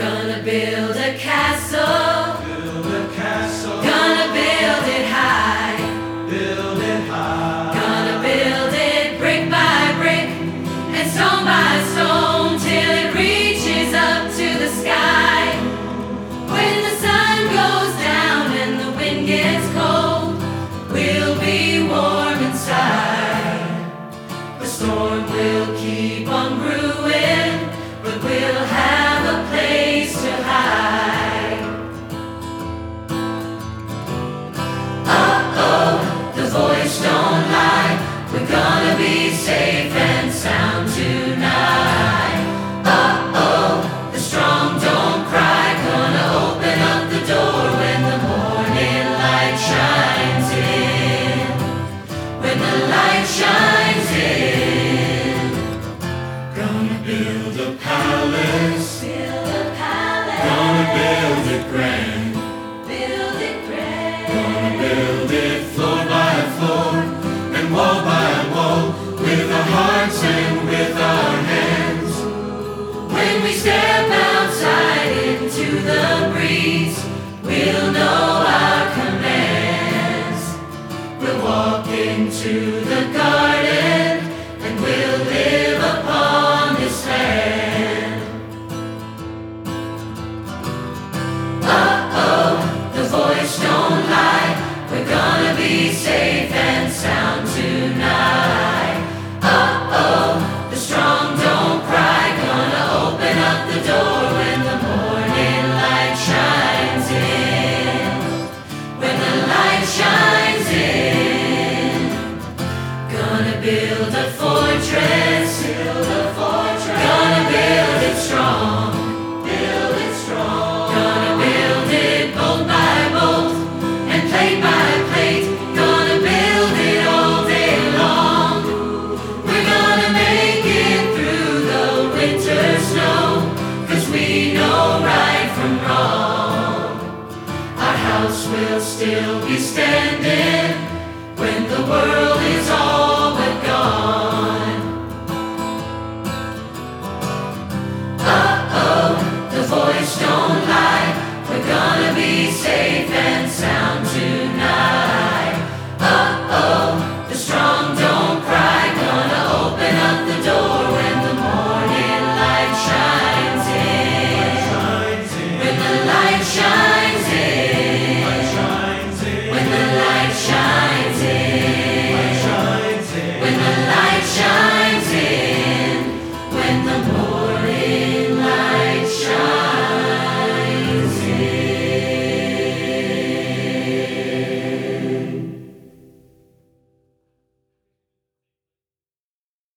Gonna build a castle. Build a castle. Gonna build it high. Build it high. Gonna build it brick by brick and stone by stone till it reaches up to the sky. When the sun goes down and the wind gets cold, we'll be warm inside. The storm will keep on brewing, but we'll have a place to hide. Uh-oh, the voice don't lie. We're gonna be safe and sound tonight. Uh-oh, the strong don't cry. Gonna open up the door when the morning light shines in. When the light shines in. Gonna build a palace. Build a palace. Gonna build it grand. Build it grand. Gonna build it floor by floor and wall by wall, with our hearts and with our hands. When we step outside into the breeze, we'll know our commands. We'll walk into the garden and we'll live upon this land. Uh-oh, the voice don't lie. We're gonna be safe and sound tonight. Uh-oh, the strong don't cry. Gonna open up the door when the morning light shines in. When the light shines in. Gonna build a fortress. Build a fortress. Gonna build it strong. Build it strong. Gonna build it bolt by bolt and plate by plate. Gonna build it all day long. We're gonna make it through the winter snow, 'cause we know right from wrong. Our house will still be standing when the world is all but gone. Uh-oh, the voice don't lie. We're gonna be safe